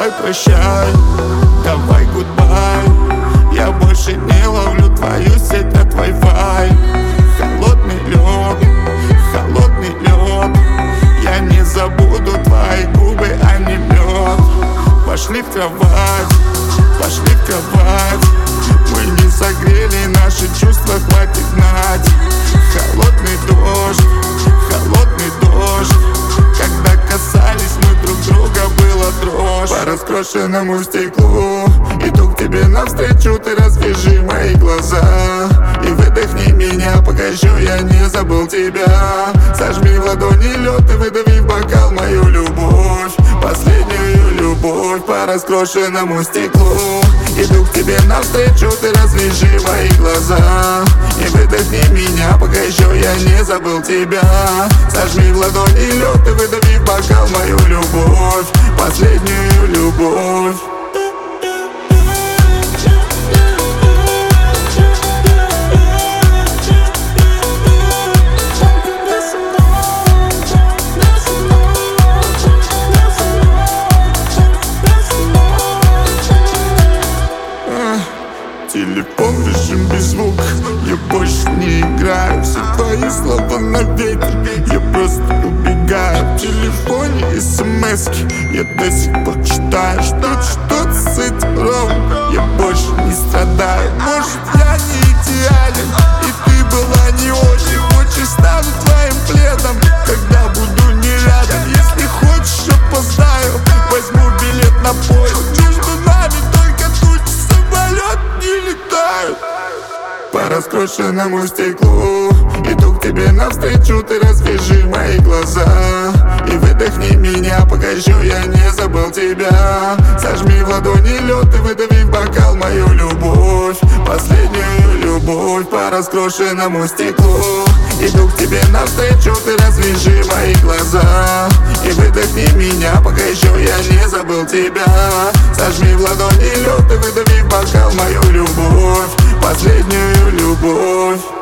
давай прощай, давай гудбай. Я больше не ловлю твою сеть, от Wi-Fi. Холодный лед, я не забуду твои губы, а не мед. Пошли в кровать, мы не согрели наши чувства, хватит гнать. Холодный дождь, когда касались мы друг друга, была дрожь. По раскрошенному стеклу иду к тебе навстречу, ты развяжи мои глаза и выдохни меня, пока еще я не забыл тебя. Сожми в ладони лед и выдави в бокал мою любовь, последнюю любовь. По раскрошенному стеклу иду к тебе навстречу, ты развяжи мои глаза и выдохни меня, пока еще я не забыл тебя. Сожми в ладони лед и выдави в бокал мою любовь, последнюю любовь. Телефон в режим без звука, я больше не играю. Все твои слова на ветер, я просто убегаю. В телефоне смски я до сих пор читаю. Что-то с этим ровно, я больше не страдаю. Может, я не идеален, и ты была не очень. Хочешь, стану твоим пледом, когда буду не рядом. Если хочешь, опоздаю, возьму билет на поезд. Между нами только тучи, самолет не летают. По раскрошенному стеклу иду к тебе навстречу, ты развяжи мои глаза и выдохни меня, пока еще я не забыл тебя. Сожми в ладони лед и выдави в бокал мою любовь, последнюю любовь. По раскрошенному стеклу иду к тебе навстречу, ты развяжи мои глаза и выдохни меня, пока еще я не забыл тебя. Сожми в ладони лед и выдави в бокал мою любовь, последнюю любовь.